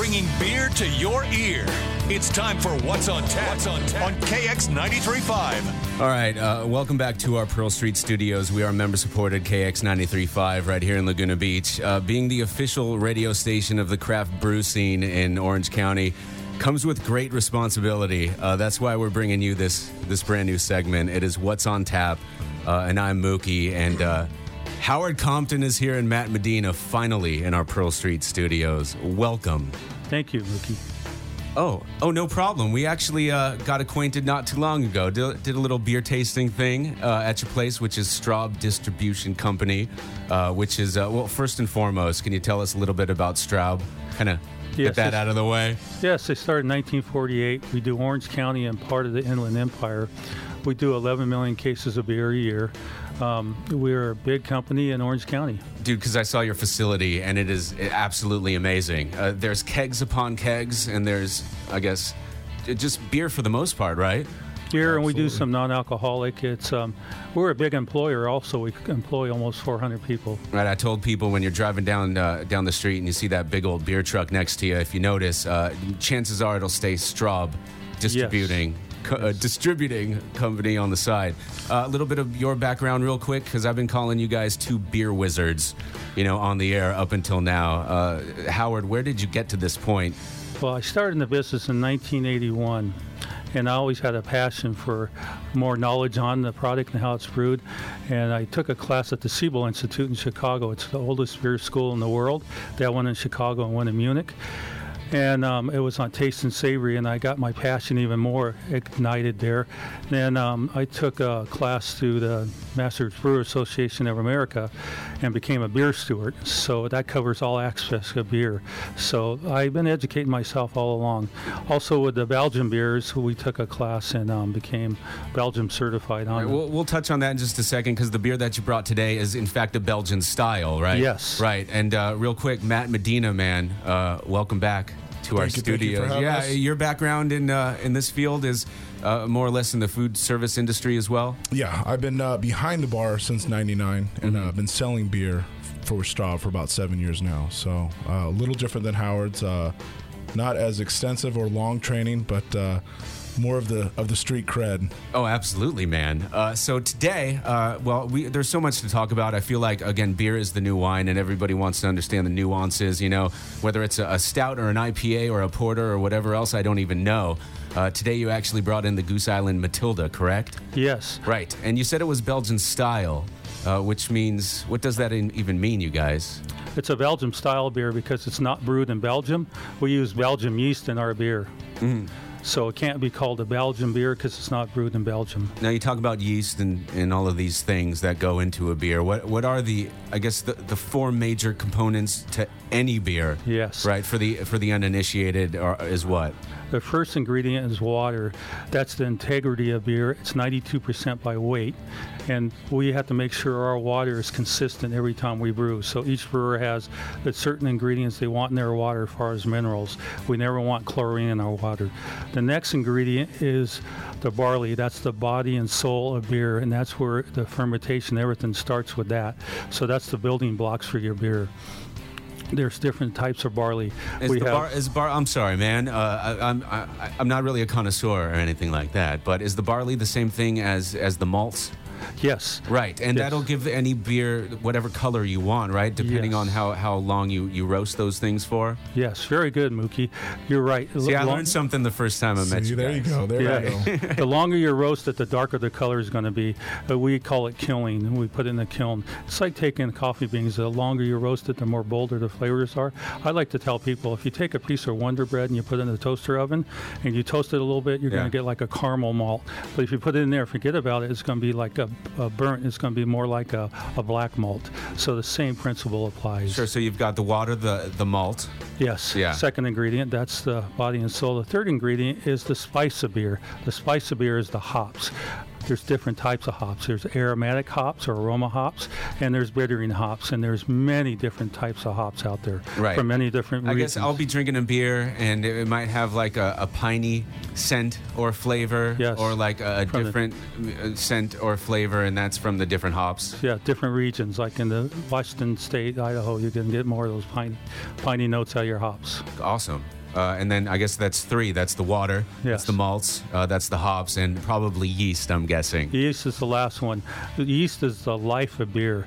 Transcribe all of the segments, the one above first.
bringing beer to your ear. It's time for What's on Tap on KX 93.5. All right, welcome back to our Pearl Street studios. We are member-supported KX 93.5 right here in Laguna Beach. Being the official radio station of the craft brew scene in Orange County comes with great responsibility. That's why we're bringing you this brand new segment. It is What's on Tap, and I'm Mookie, and Howard Compton is here and Matt Medina finally in our Pearl Street studios. Welcome. Thank you, Mookie. Oh, no problem. We actually got acquainted not too long ago. Did a little beer tasting thing at your place, which is Straub Distribution Company, which is, well, first and foremost, can you tell us a little bit about Straub? Kind of get that out of the way. Yes, they started in 1948. We do Orange County and part of the Inland Empire. We do 11 million cases of beer a year. We're a big company in Orange County. Dude, because I saw your facility, and it is absolutely amazing. There's kegs upon kegs, and there's, I guess, just beer for the most part, right? Beer, and we do some non-alcoholic. It's we're a big employer also. We employ almost 400 people. Right, I told people when you're driving down the street and you see that big old beer truck next to you, if you notice, chances are it'll say Straub Distributing. Yes. Distributing company on the side. A little bit of your background real quick, because I've been calling you guys two beer wizards, on the air up until now. Howard, where did you get to this point? Well, I started in the business in 1981, and I always had a passion for more knowledge on the product and how it's brewed. And I took a class at the Siebel Institute in Chicago. It's the oldest beer school in the world. They had one in Chicago and one in Munich. And it was on Taste and Savory, and I got my passion even more ignited there. Then I took a class through the Masters Brewer Association of America and became a beer steward. So that covers all aspects of beer. So I've been educating myself all along. Also with the Belgian beers, we took a class and became Belgium certified on it. We'll touch on that in just a second, because the beer that you brought today is in fact a Belgian style, right? Yes. Right. And real quick, Matt Medina, man, welcome back to our studio. Yeah, your background in this field is more or less in the food service industry as well? Yeah, I've been behind the bar since '99, and I've been selling beer for Straub for about 7 years now. So a little different than Howard's. Not as extensive or long training, but more of the street cred. Oh, absolutely, man. So today, there's so much to talk about. I feel like, again, beer is the new wine, and everybody wants to understand the nuances, whether it's a stout or an IPA or a porter or whatever else, I don't even know. Today you actually brought in the Goose Island Matilda, correct? Yes. Right. And you said it was Belgian style, which means, what does that even mean, you guys? It's a Belgium style beer because it's not brewed in Belgium. We use Belgium yeast in our beer. So it can't be called a Belgian beer because it's not brewed in Belgium. Now you talk about yeast and all of these things that go into a beer. What are the four major components to any beer? Yes. Right, for the uninitiated is what? The first ingredient is water. That's the integrity of beer. It's 92% by weight. And we have to make sure our water is consistent every time we brew. So each brewer has the certain ingredients they want in their water as far as minerals. We never want chlorine in our water. The next ingredient is the barley. That's the body and soul of beer, and that's where the fermentation, everything starts with that. So that's the building blocks for your beer. There's different types of barley. I'm sorry, man. I'm not really a connoisseur or anything like that, but is the barley the same thing as the malts? Yes. Right, and yes. That'll give any beer whatever color you want, right? Depending on how long you roast those things for? Yes, very good, Mookie. You're right. See, I learned something the first time I met you there guys. You go. There you go. The longer you roast it, the darker the color is going to be. We call it kilning. We put it in the kiln. It's like taking coffee beans. The longer you roast it, the more bolder the flavors are. I like to tell people, if you take a piece of Wonder Bread and you put it in the toaster oven and you toast it a little bit, you're going to get like a caramel malt. But if you put it in there, forget about it, it's going to be like a burnt. It's going to be more like a black malt. So the same principle applies. Sure, so you've got the water, the malt. Yes. Yeah. Second ingredient, that's the body and soul. The third ingredient is the spice of beer. The spice of beer is the hops. There's different types of hops. There's aromatic hops or aroma hops, and there's bittering hops, and there's many different types of hops out there from many different regions. I guess I'll be drinking a beer, and it might have like a piney scent or flavor, or like a different scent or flavor, and that's from the different hops. Yeah, different regions. Like in the Washington State, Idaho, you can get more of those piney notes out of your hops. Awesome. And then I guess that's 3. That's the water, that's Yes. the malts, that's the hops, and probably yeast, I'm guessing. Yeast is the last one. The yeast is the life of beer.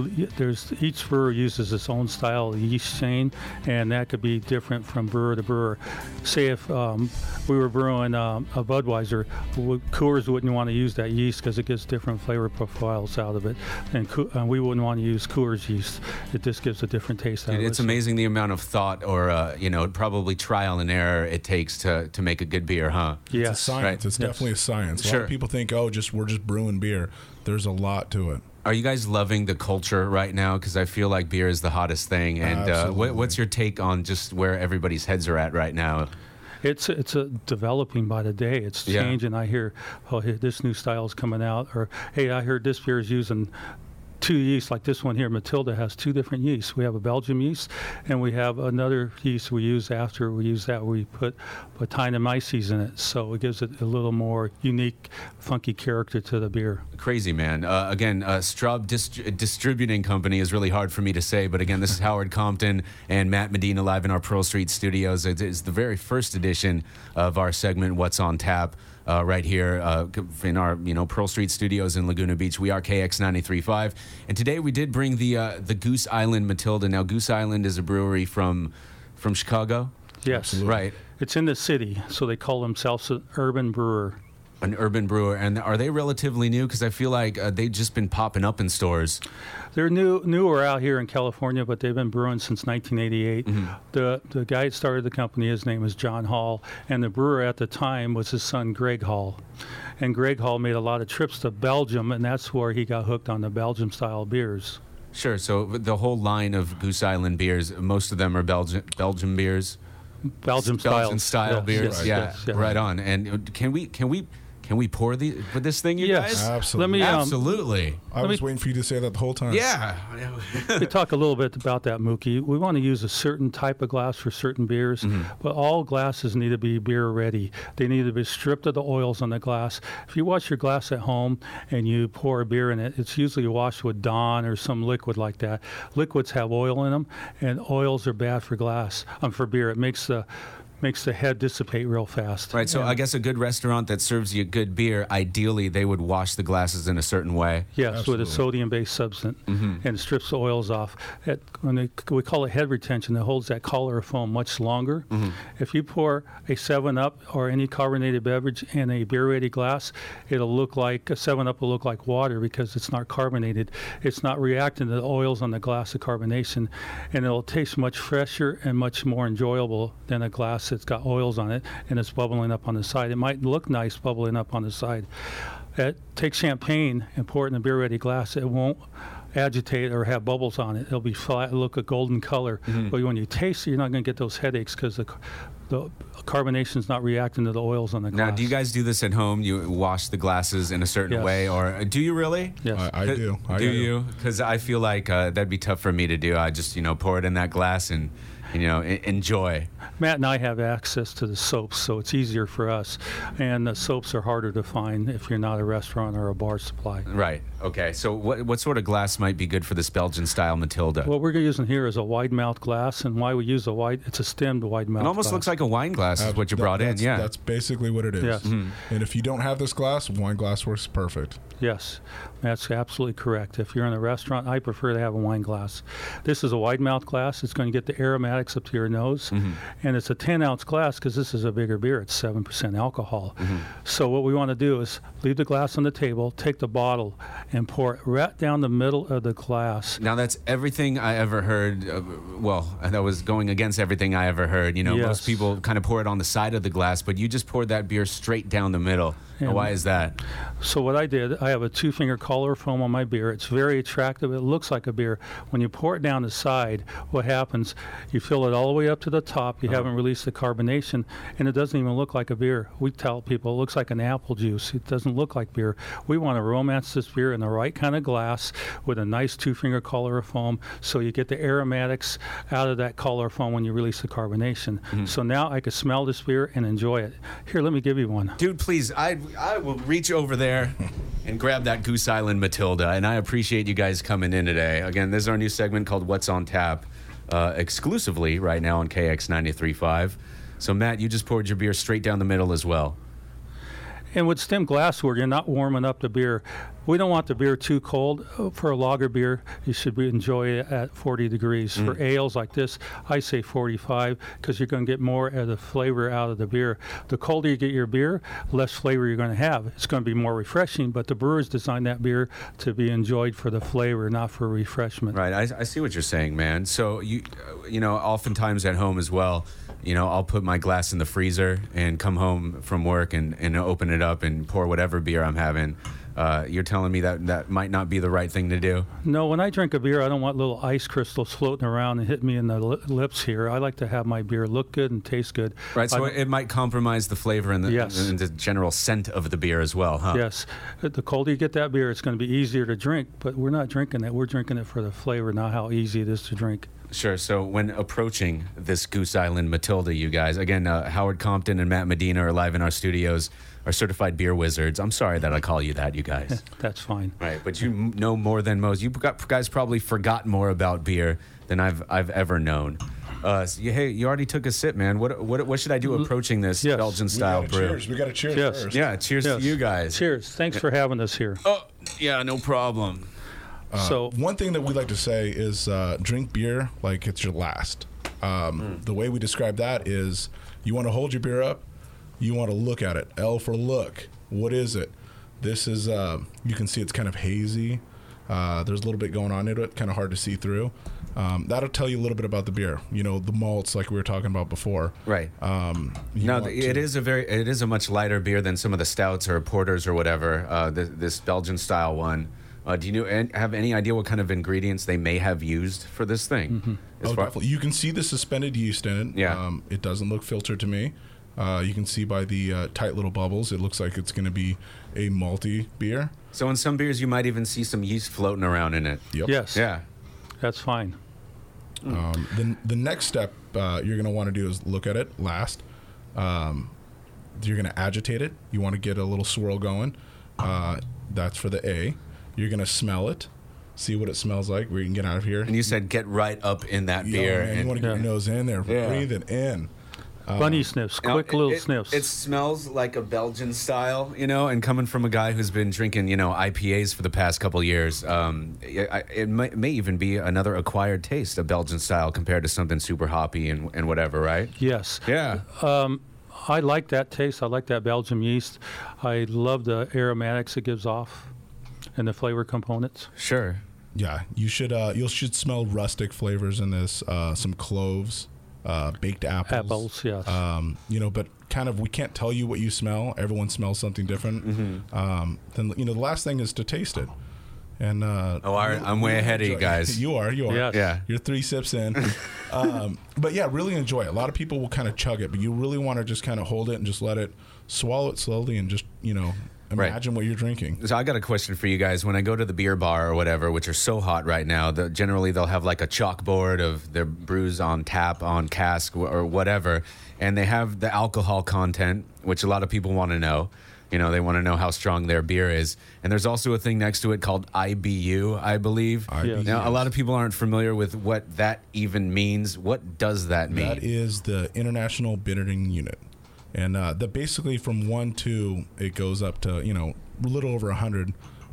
Each brewer uses its own style of yeast chain, and that could be different from brewer to brewer. Say if we were brewing a Budweiser, Coors wouldn't want to use that yeast because it gets different flavor profiles out of it, and we wouldn't want to use Coors yeast. It just gives a different taste out of it. It's amazing the amount of thought or, probably trial and error it takes to make a good beer, huh? Yes. It's a science. Right. It's definitely a science. A lot Sure. of people think, we're just brewing beer. There's a lot to it. Are you guys loving the culture right now? Because I feel like beer is the hottest thing. And Absolutely. what's your take on just where everybody's heads are at right now? It's developing by the day. It's Yeah. changing. I hear, hey, this new style is coming out, or hey, I heard this beer is using 2 yeasts, like this one here. Matilda has 2 different yeasts. We have a Belgium yeast, and we have another yeast we use after we use that. We put Brettanomyces in it, so it gives it a little more unique, funky character to the beer. Crazy, man. Again, Straub Distributing Company is really hard for me to say, but again, this is Howard Compton and Matt Medina live in our Pearl Street studios. It is the very first edition of our segment, What's on Tap, right here in our Pearl Street studios in Laguna Beach. We are KX 93.5, and today we did bring the Goose Island Matilda. Now, Goose Island is a brewery from Chicago, Yes, right? it's in the city, so they call themselves an urban brewer. An urban brewer. And are they relatively new? Because I feel like they've just been popping up in stores. They're newer out here in California, but they've been brewing since 1988. The guy that started the company, his name was John Hall, and the brewer at the time was his son, Greg Hall. And Greg Hall made a lot of trips to Belgium, and that's where he got hooked on the Belgium-style beers. Sure. So the whole line of Goose Island beers, most of them are Belgian beers. Belgium style. Belgian-style beers. Yes, Yeah, yes, yeah. right on. And can we pour this thing, you Yes. guys? Absolutely. Let me Absolutely. I was waiting for you to say that the whole time. Yeah. We talk a little bit about that, Mookie. We want to use a certain type of glass for certain beers, but all glasses need to be beer ready. They need to be stripped of the oils on the glass. If you wash your glass at home and you pour a beer in it, it's usually washed with Dawn or some liquid like that. Liquids have oil in them, and oils are bad for for beer. It makes the head dissipate real fast. Right. So I guess a good restaurant that serves you good beer, ideally they would wash the glasses in a certain way. Yes, Absolutely. with a sodium-based substance, and it strips the oils off. We call it head retention. It holds that collar of foam much longer. If you pour a 7-Up or any carbonated beverage in a beer-ready glass, it'll look like a 7-Up will look like water because it's not carbonated. It's not reacting to the oils on the glass of carbonation, and it'll taste much fresher and much more enjoyable than a glass that's got oils on it and it's bubbling up on the side. It might look nice bubbling up on the side. Take champagne and pour it in a beer-ready glass. It won't agitate or have bubbles on it. It'll be flat, look a golden color. But when you taste it, you're not going to get those headaches because the carbonation's not reacting to the oils on the glass. Now, do you guys do this at home? You wash the glasses in a certain Yes. way, or do you really? Yes. I do. Do you? Because I feel like that'd be tough for me to do. I just pour it in that glass and enjoy. Matt and I have access to the soaps, so it's easier for us. And the soaps are harder to find if you're not a restaurant or a bar supply. Right. Okay. So what sort of glass might be good for this Belgian-style Matilda? What we're using here is a wide mouth glass, and why we use it's a stemmed wide mouth It almost glass. looks like a wine glass is what you brought in. Yeah. That's basically what it is. Yes. And if you don't have this glass, wine glass works perfect. Yes, that's absolutely correct. If you're in a restaurant, I prefer to have a wine glass. This is a wide mouth glass. It's going to get the aromatics up to your nose. And it's a 10-ounce glass because this is a bigger beer. It's 7% alcohol. So what we want to do is leave the glass on the table, take the bottle, and pour it right down the middle of the glass. Now, that's everything I ever heard. That was going against everything I ever heard. Yes. Most people kind of pour it on the side of the glass, but you just poured that beer straight down the middle. Now, And- why is that? So what I did, I have a 2-finger collar foam on my beer. It's very attractive. It looks like a beer. When you pour it down the side, what happens, you fill it all the way up to the top. You haven't released the carbonation, and it doesn't even look like a beer. We tell people it looks like an apple juice. It doesn't look like beer. We want to romance this beer in the right kind of glass with a nice 2-finger collar of foam so you get the aromatics out of that collar of foam when you release the carbonation. So now I can smell this beer and enjoy it. Here, let me give you one. Dude, please, I will reach over there and grab that Goose Island Matilda, and I appreciate you guys coming in today. Again, this is our new segment called What's on Tap, exclusively right now on KX 93.5. So, Matt, you just poured your beer straight down the middle as well. And with stem glassware, you're not warming up the beer. We don't want the beer too cold. For a lager beer, you should enjoy it at 40 degrees. For ales like this, I say 45 because you're going to get more of the flavor out of the beer. The colder you get your beer, less flavor you're going to have. It's going to be more refreshing, but the brewers designed that beer to be enjoyed for the flavor, not for refreshment. Right. I see what you're saying, man. So, you know, oftentimes at home as well, you know, I'll put my glass in the freezer and come home from work and open it up and pour whatever beer I'm having. You're telling me that might not be the right thing to do? No, when I drink a beer, I don't want little ice crystals floating around and hit me in the lips here. I like to have my beer look good and taste good. Right, so it might compromise the flavor and the general scent of the beer as well, huh? Yes. The colder you get that beer, it's going to be easier to drink, but we're not drinking it. We're drinking it for the flavor, not how easy it is to drink. Sure. So when approaching this Goose Island Matilda, you guys, again, Howard Compton and Matt Medina are live in our studios, our certified beer wizards. I'm sorry that I call you that, you guys. That's fine. Right, but you know more than most. You guys probably forgot more about beer than I've ever known. Hey, you already took a sip, man. What should I do approaching this Belgian style brew? Cheers. We got to cheers first. Yeah, cheers to you guys. Cheers. Thanks for having us here. Oh, yeah, no problem. So one thing that we like to say is drink beer like it's your last. The way we describe that is you want to hold your beer up, you want to look at it. L for look. What is it? This is, you can see it's kind of hazy. There's a little bit going on in it, kind of hard to see through. That'll tell you a little bit about the beer. You know, the malts like we were talking about before. Right. It is a much lighter beer than some of the stouts or porters or whatever. This Belgian style one. Do you have any idea what kind of ingredients they may have used for this thing? Mm-hmm. Definitely. You can see the suspended yeast in it. Yeah. It doesn't look filtered to me. You can see by the tight little bubbles, it looks like it's going to be a malty beer. So in some beers, you might even see some yeast floating around in it. Yep. Yes. Yeah. That's fine. The next step you're going to want to do is look at it last. You're going to agitate it. You want to get a little swirl going. That's for the A. You're going to smell it, see what it smells like. We can get out of here. And you said get right up in that beer. Man, you want to get your nose in there, breathe it in. Bunny sniffs, quick little sniffs. It smells like a Belgian style, you know, and coming from a guy who's been drinking, you know, IPAs for the past couple years, it may even be another acquired taste of Belgian style compared to something super hoppy and whatever, right? Yes. Yeah. I like that taste. I like that Belgian yeast. I love the aromatics it gives off and the flavor components. Sure. Yeah, you should smell rustic flavors in this. Some cloves, baked apples. Apples, yes. You know, but kind of we can't tell you what you smell. Everyone smells something different. Mm-hmm. Then the last thing is to taste it. And I'm way ahead of you guys. You are. Yes. Yeah. You're 3 sips in. But yeah, really enjoy it. A lot of people will kind of chug it, but you really want to just kind of hold it and just let it swallow it slowly and just, you know, imagine what you're drinking. So I got a question for you guys. When I go to the beer bar or whatever, which are so hot right now, generally they'll have like a chalkboard of their brews on tap, on cask, or whatever, and they have the alcohol content, which a lot of people want to know. You know, they want to know how strong their beer is. And there's also a thing next to it called IBU, I believe. IBU. Now, a lot of people aren't familiar with what that even means. What does that mean? That is the International Bittering Unit. And that basically from 1 to, it goes up to, you know, a little over 100.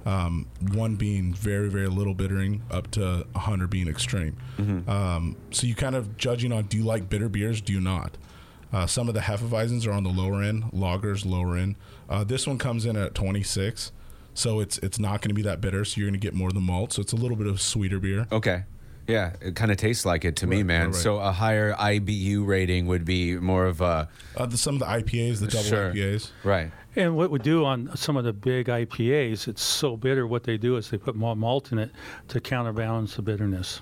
1 being very, very little bittering, up to 100 being extreme. Mm-hmm. So you kind of judging on, do you like bitter beers? Do you not? Some of the Hefeweizens are on the lower end, lagers lower end. This one comes in at 26, so it's not going to be that bitter. So you're going to get more of the malt. So it's a little bit of sweeter beer. Okay. Yeah, it kind of tastes like it to me, man. Right. So a higher IBU rating would be more of a... some of the IPAs, the double IPAs. Right. And what we do on some of the big IPAs, it's so bitter, what they do is they put more malt in it to counterbalance the bitterness.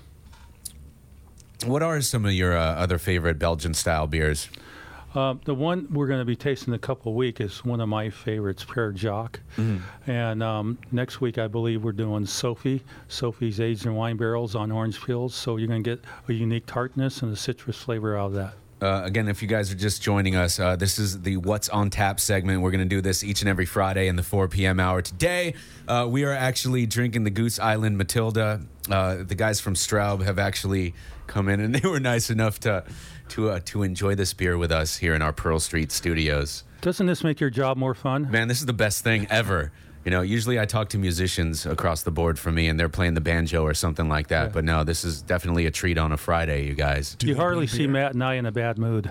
What are some of your other favorite Belgian-style beers? The one we're going to be tasting in a couple of weeks is one of my favorites, Père Jacques. Mm-hmm. And next week, I believe we're doing Sophie. Sophie's aged in wine barrels on orange peels. So you're going to get a unique tartness and a citrus flavor out of that. Again, if you guys are just joining us, this is the What's on Tap segment. We're going to do this each and every Friday in the 4 p.m. hour. Today, we are actually drinking the Goose Island Matilda. The guys from Straub have actually come in, and they were nice enough to enjoy this beer with us here in our Pearl Street studios. Doesn't this make your job more fun? Man, this is the best thing ever. You know, usually I talk to musicians across the board for me, and they're playing the banjo or something like that. Yeah. But no, this is definitely a treat on a Friday, you guys. You hardly see Matt and I in a bad mood.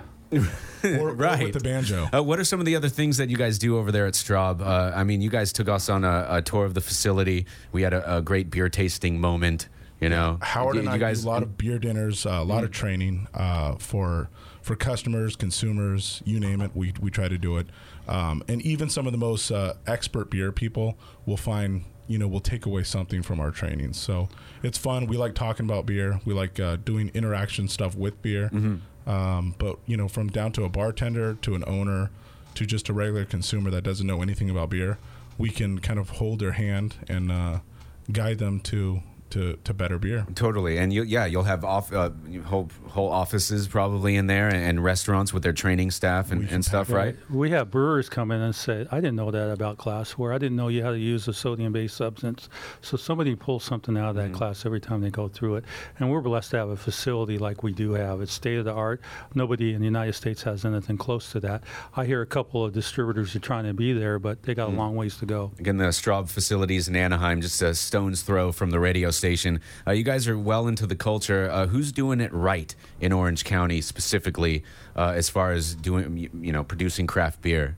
or with the banjo. What are some of the other things that you guys do over there at Straub? I mean, you guys took us on a tour of the facility. We had a great beer tasting moment. You know, Howard and I do a lot of beer dinners, a lot of training for customers, consumers, you name it. We try to do it. And even some of the most expert beer people will find, we'll take away something from our training. So it's fun. We like talking about beer. We like doing interaction stuff with beer. But, from down to a bartender to an owner to just a regular consumer that doesn't know anything about beer, we can kind of hold their hand and guide them to better beer. Totally. And you'll have whole offices probably in there and restaurants with their training staff and stuff, right? We have brewers come in and say, I didn't know that about glassware. I didn't know you had to use a sodium-based substance. So somebody pulls something out of that class every time they go through it. And we're blessed to have a facility like we do have. It's state-of-the-art. Nobody in the United States has anything close to that. I hear a couple of distributors are trying to be there, but they got a long ways to go. Again, the Straub facilities in Anaheim, just a stone's throw from the radio station. You guys are well into the culture. Who's doing it right in Orange County specifically as far as producing craft beer?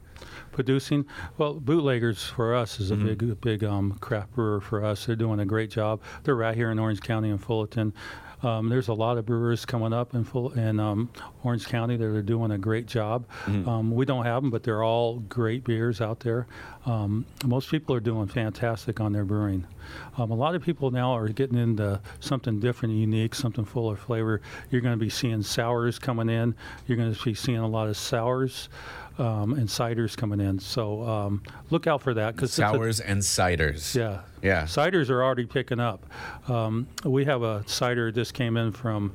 Well, Bootleggers for us is a big craft brewer for us. They're doing a great job. They're right here in Orange County and Fullerton. There's a lot of brewers coming up in Orange County that are doing a great job. We don't have them, but they're all great beers out there. Most people are doing fantastic on their brewing. A lot of people now are getting into something different, unique, something full of flavor. You're going to be seeing sours coming in. You're going to be seeing a lot of sours. And ciders coming in. So look out for that. Sours and ciders. Yeah. Ciders are already picking up. We have a cider just came in from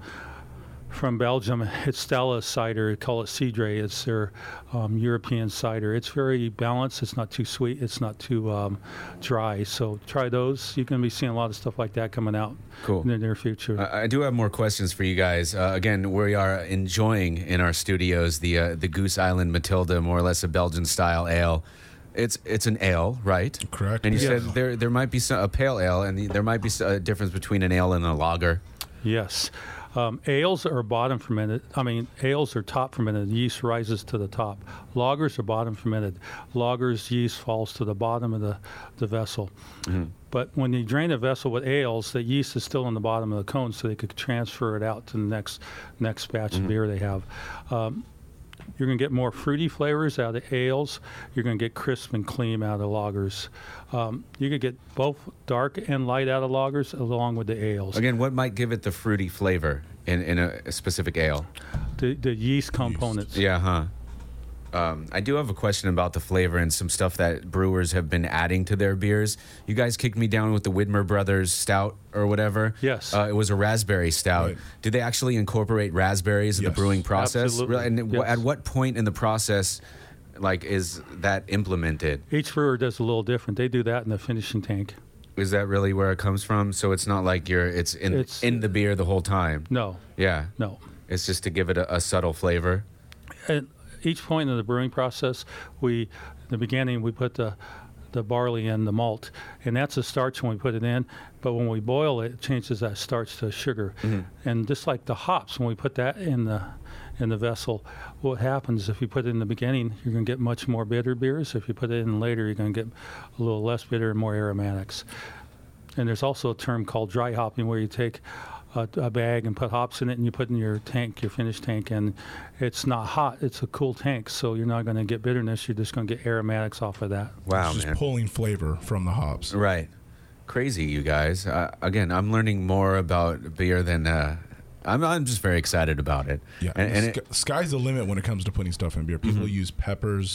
Belgium. It's Stella cider. They call it Cidre. It's their European cider. It's very balanced. It's not too sweet. It's not too dry. So try those. You're going to be seeing a lot of stuff like that coming out in the near future. I do have more questions for you guys. Again, we are enjoying in our studios the Goose Island Matilda, more or less a Belgian-style ale. It's an ale, right? Correct. And you said there might be a pale ale, and there might be a difference between an ale and a lager. Yes. Ales are bottom fermented. Ales are top fermented. Yeast rises to the top. Lagers are bottom fermented. Lagers, yeast falls to the bottom of the vessel. But when you drain a vessel with ales, the yeast is still in the bottom of the cone, so they could transfer it out to the next batch of beer they have. You're going to get more fruity flavors out of ales. You're going to get crisp and clean out of lagers. You could get both dark and light out of lagers along with the ales. Again, what might give it the fruity flavor in a specific ale? The yeast components. Yeah, I do have a question about the flavor and some stuff that brewers have been adding to their beers. You guys kicked me down with the Widmer Brothers Stout or whatever. Yes. It was a raspberry stout. Right. Do they actually incorporate raspberries in the brewing process? Absolutely. And at what point in the process, is that implemented? Each brewer does a little different. They do that in the finishing tank. Is that really where it comes from? So it's not like it's in the beer the whole time? No. Yeah. No. It's just to give it a subtle flavor? And each point in the brewing process, in the beginning, we put the barley in the malt, and that's a starch when we put it in. But when we boil it, it changes that starch to sugar. And just like the hops, when we put that in the vessel, what happens if you put it in the beginning, you're going to get much more bitter beers. If you put it in later, you're going to get a little less bitter and more aromatics. And there's also a term called dry hopping, where you take a bag and put hops in it, and you put in your tank, your finished tank, and it's not hot. It's a cool tank, so you're not going to get bitterness. You're just going to get aromatics off of that. Wow, it's just pulling flavor from the hops. Right. Crazy, you guys. Again, I'm learning more about beer than... I'm just very excited about it. Yeah, and sky's the limit when it comes to putting stuff in beer. People use peppers,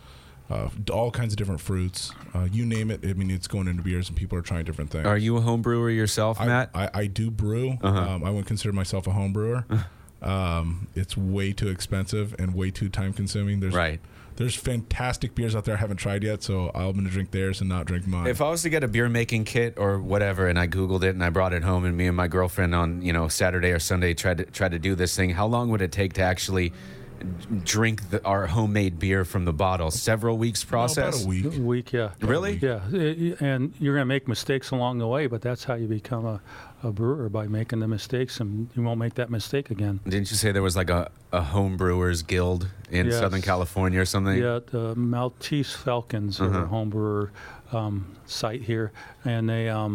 all kinds of different fruits. You name it. It's going into beers, and people are trying different things. Are you a home brewer yourself, Matt? I do brew. I wouldn't consider myself a home brewer. It's way too expensive and way too time consuming. There's fantastic beers out there I haven't tried yet, so I'm going to drink theirs and not drink mine. If I was to get a beer making kit or whatever, and I Googled it and I brought it home, and me and my girlfriend on Saturday or Sunday tried to do this thing, how long would it take to actually drink our homemade beer from the bottle? Several weeks process? About a week. A week, yeah. Really? Yeah, and you're going to make mistakes along the way, but that's how you become a brewer, by making the mistakes, and you won't make that mistake again. Didn't you say there was like a home brewers guild in Yes. Southern California or something? Yeah, the Maltese Falcons are a home brewer site here, and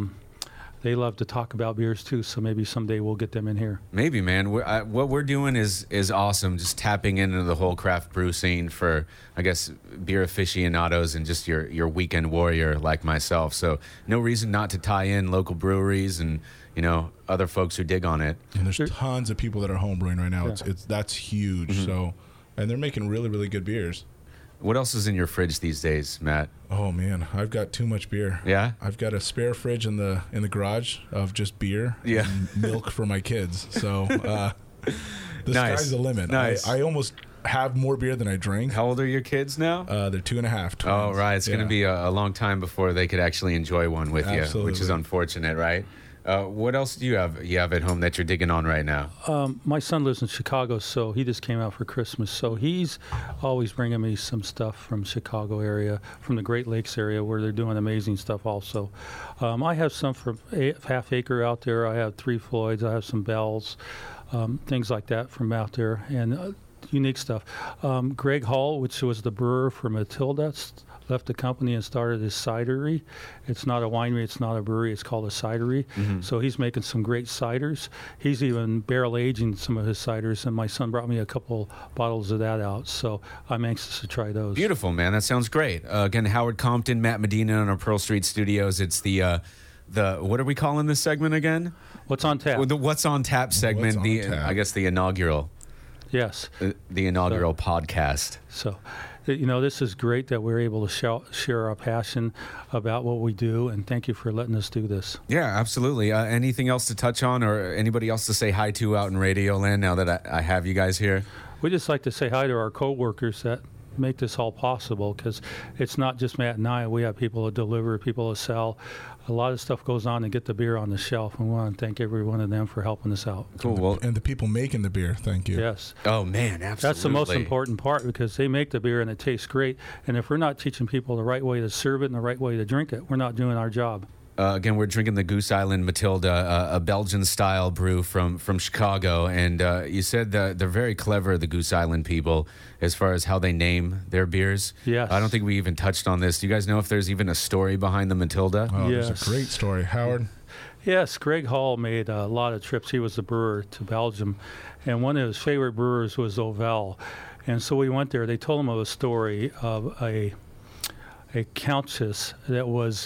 they love to talk about beers too, so maybe someday we'll get them in here. Maybe, man. What we're doing is awesome. Just tapping into the whole craft brew scene for, I guess, beer aficionados and just your weekend warrior like myself. So no reason not to tie in local breweries and other folks who dig on it. And there's tons of people that are home brewing right now. Yeah. That's huge. So, and they're making really, really good beers. What else is in your fridge these days, Matt? Oh man, I've got too much beer. Yeah? I've got a spare fridge in the garage of just beer Yeah. and milk for my kids. So the Nice. sky's the limit. Nice. I almost have more beer than I drink. How old are your kids now? They're 2.5. Twins. Oh, right. It's going to be a long time before they could actually enjoy one with you, which is Absolutely. unfortunate, right? What else do you have at home that you're digging on right now? My son lives in Chicago, so he just came out for Christmas. So he's always bringing me some stuff from Chicago area, from the Great Lakes area, where they're doing amazing stuff also. I have some from Half Acre out there. I have Three Floyds. I have some Bells, things like that from out there, and unique stuff. Greg Hall, which was the brewer for Matilda, left the company and started his cidery. It's not a winery, it's not a brewery, it's called a cidery. So he's making some great ciders. He's even barrel aging some of his ciders, and my son brought me a couple bottles of that out. So I'm anxious to try those. Beautiful, man. That sounds great. Again, Howard Compton, Matt Medina in our Pearl Street studios. It's the what are we calling this segment again? What's on tap? The What's on Tap segment. What's on Tap. I guess the inaugural Yes. podcast. So, this is great that we're able to share our passion about what we do, and thank you for letting us do this. Yeah, absolutely. Anything else to touch on, or anybody else to say hi to out in Radio Land now that I have you guys here? We just like to say hi to our coworkers that make this all possible, because it's not just Matt and I. We have people to deliver, people to sell. A lot of stuff goes on to get the beer on the shelf, and we want to thank every one of them for helping us out. Cool. Well, And the people making the beer, thank you. Yes. oh man, absolutely. That's the most important part, because they make the beer and it tastes great. And if we're not teaching people the right way to serve it and the right way to drink it, we're not doing our job. Again, we're drinking the Goose Island Matilda, a Belgian-style brew from Chicago. And you said that they're very clever, the Goose Island people, as far as how they name their beers. Yes. I don't think we even touched on this. Do you guys know if there's even a story behind the Matilda? Oh, Yes. There's a great story. Howard? Yes, Greg Hall made a lot of trips. He was the brewer to Belgium, and one of his favorite brewers was Ovel. And so we went there. They told him of a story of a countess that was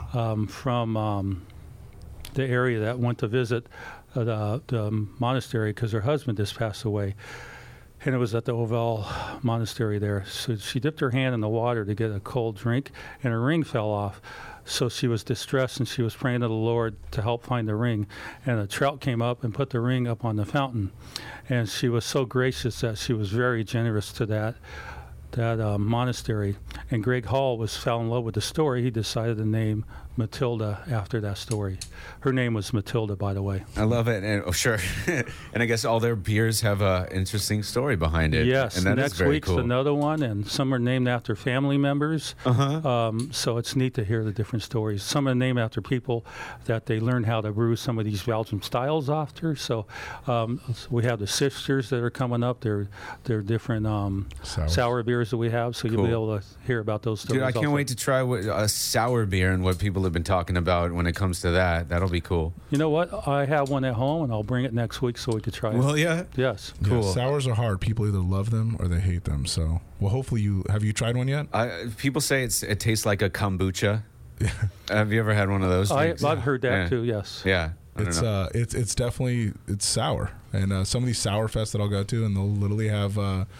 from the area that went to visit the monastery because her husband just passed away. And it was at the Ovel Monastery there. So she dipped her hand in the water to get a cold drink, and her ring fell off. So she was distressed, and she was praying to the Lord to help find the ring. And a trout came up and put the ring up on the fountain. And she was so gracious that she was very generous to that monastery. And Greg Hall fell in love with the story. He decided to name Matilda after that story. Her name was Matilda, by the way. I love it. And, oh, sure. And I guess all their beers have an interesting story behind it. Yes, and that next is very week's cool. another one, and some are named after family members. So it's neat to hear the different stories. Some are named after people that they learned how to brew some of these Belgian styles after. So we have the sisters that are coming up. They're different sour beers that we have, so you'll be able to hear about those stories. Dude, I can't also. wait to try a sour beer and what people have been talking about when it comes to that. That'll be cool. You know what? I have one at home, and I'll bring it next week so we could try it. Well, yeah. Yes. Cool. Yeah, sours are hard. People either love them or they hate them. So, well, hopefully have you tried one yet? People say it tastes like a kombucha. Have you ever had one of those drinks? I've heard that Yeah. too. Yes. Yeah. I don't know. It's definitely sour. And some of these sour fests that I'll go to, and they'll literally have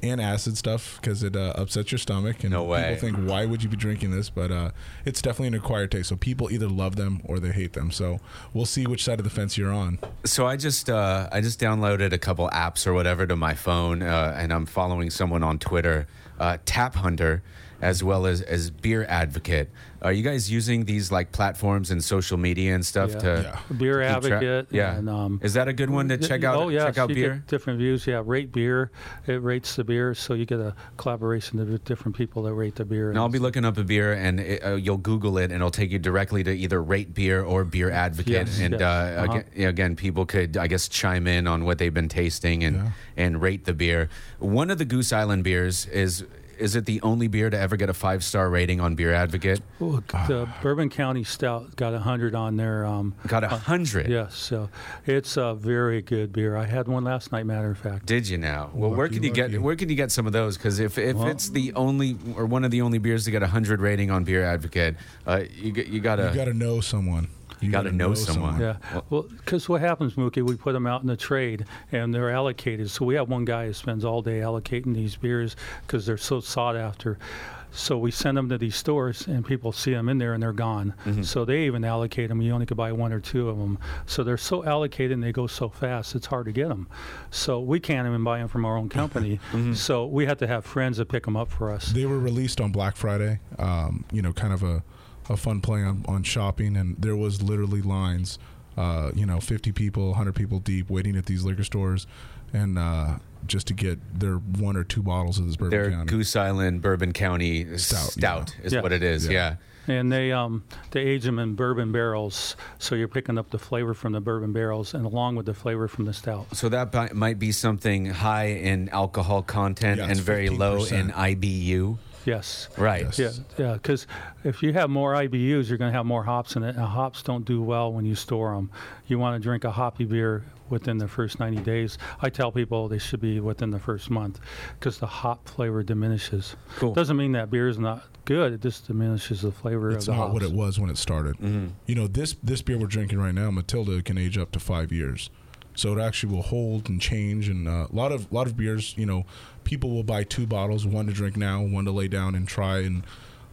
and acid stuff because it upsets your stomach. And No way. people think, why would you be drinking this? But it's definitely an acquired taste. So people either love them or they hate them. So we'll see which side of the fence you're on. So I just downloaded a couple apps or whatever to my phone, and I'm following someone on Twitter, Tap Hunter, as well as Beer Advocate. Are you guys using these like platforms and social media and stuff to Beer keep track? Advocate. Yeah. And, Is that a good one to check out? Oh, yeah. Check out you beer. get different views. Yeah. Rate Beer. It rates the beer. So you get a collaboration of different people that rate the beer. And I'll be looking up a beer, and you'll Google it, and it'll take you directly to either Rate Beer or Beer Advocate. Yes, and yes. again, people could, I guess, chime in on what they've been tasting and rate the beer. One of the Goose Island beers is it the only beer to ever get a 5-star rating on Beer Advocate? The Bourbon County Stout got 100 on there. Got 100? Yes, so it's a very good beer. I had one last night, matter of fact. Did you now? Well, where Lucky, can you lucky. get some of those? Because if it's the only or one of the only beers to get 100 rating on Beer Advocate, you gotta know someone. You gotta know someone. Yeah, well, because what happens, Mookie, we put them out in the trade, and they're allocated. So we have one guy who spends all day allocating these beers because they're so sought after. So we send them to these stores, and people see them in there, and they're gone. So they even allocate them. You only could buy 1 or 2 of them. So they're so allocated, and they go so fast, it's hard to get them. So we can't even buy them from our own company. So we have to have friends that pick them up for us. They were released on Black Friday. Kind of a fun play on shopping, and there was literally lines, 50 people, 100 people deep waiting at these liquor stores, and just to get their 1 or 2 bottles of this Bourbon Their County. Goose Island Bourbon County Stout is what it is. Yeah. And they age them in bourbon barrels, so you're picking up the flavor from the bourbon barrels, and along with the flavor from the stout. So that might be something high in alcohol content Yeah, and it's very low 15%. in IBU. Yes. Right. Yes. Yeah, because if you have more IBUs, you're going to have more hops in it, and hops don't do well when you store them. You want to drink a hoppy beer within the first 90 days. I tell people they should be within the first month because the hop flavor diminishes. Cool. Doesn't mean that beer is not good. It just diminishes the flavor It's of the not hops. what it was when it started. This beer we're drinking right now, Matilda, can age up to 5 years. So it actually will hold and change, and a lot of beers, people will buy 2 bottles, 1 to drink now, 1 to lay down and try in,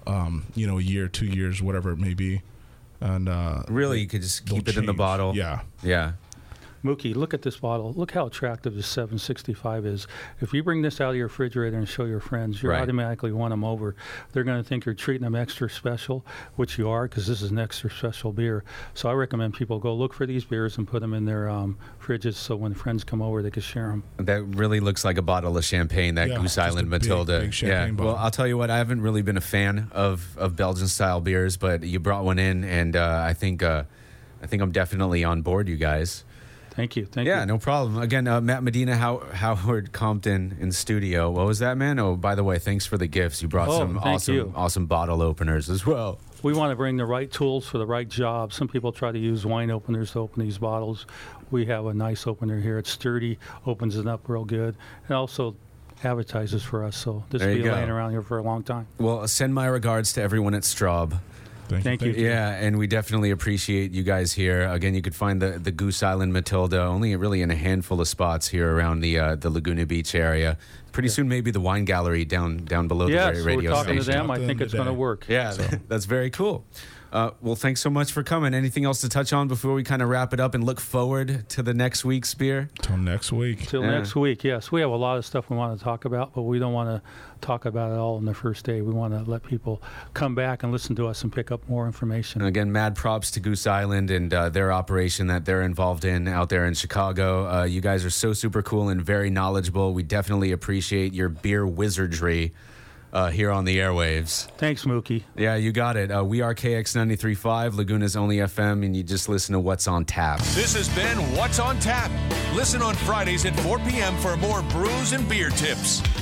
a year, 2 years, whatever it may be. And Really, you could just they'll keep it in the change. bottle. Yeah. Yeah. Mookie, look at this bottle. Look how attractive this 765 is. If you bring this out of your refrigerator and show your friends, you Right. automatically won them over. They're going to think you're treating them extra special, which you are, because this is an extra special beer. So I recommend people go look for these beers and put them in their fridges so when friends come over, they can share them. That really looks like a bottle of champagne, that Yeah, Goose just a Island big, Matilda. big champagne Well, bottle. I'll tell you what, I haven't really been a fan of Belgian-style beers, but you brought one in, and I think I'm definitely on board, you guys. Thank you. Thank Yeah, you. no problem. Again, Matt Medina, Howard Compton in studio. What was that, man? Oh, by the way, thanks for the gifts. You brought some thank you. awesome bottle openers as well. We want to bring the right tools for the right job. Some people try to use wine openers to open these bottles. We have a nice opener here. It's sturdy, opens it up real good, and also advertises for us. So this There will you be go. laying around here for a long time. Well, send my regards to everyone at Straub. Thank you. Yeah, and we definitely appreciate you guys here. Again, you could find the Goose Island Matilda only really in a handful of spots here around the Laguna Beach area. Pretty soon, maybe the wine gallery down below Yes, the we're radio talking to station. them. I Talk to think them it's going to today. work. Yeah, that's very cool. Well, thanks so much for coming. Anything else to touch on before we kind of wrap it up and look forward to the next week's beer? Till next week. Till next week, yes. We have a lot of stuff we want to talk about, but we don't want to talk about it all in the first day. We want to let people come back and listen to us and pick up more information. And again, mad props to Goose Island and their operation that they're involved in out there in Chicago. You guys are so super cool and very knowledgeable. We definitely appreciate your beer wizardry here on the airwaves. Thanks, Mookie. Yeah, you got it. We are KX 93.5, Laguna's only FM, and you just listen to What's on Tap. This has been What's on Tap. Listen on Fridays at 4 p.m. for more brews and beer tips.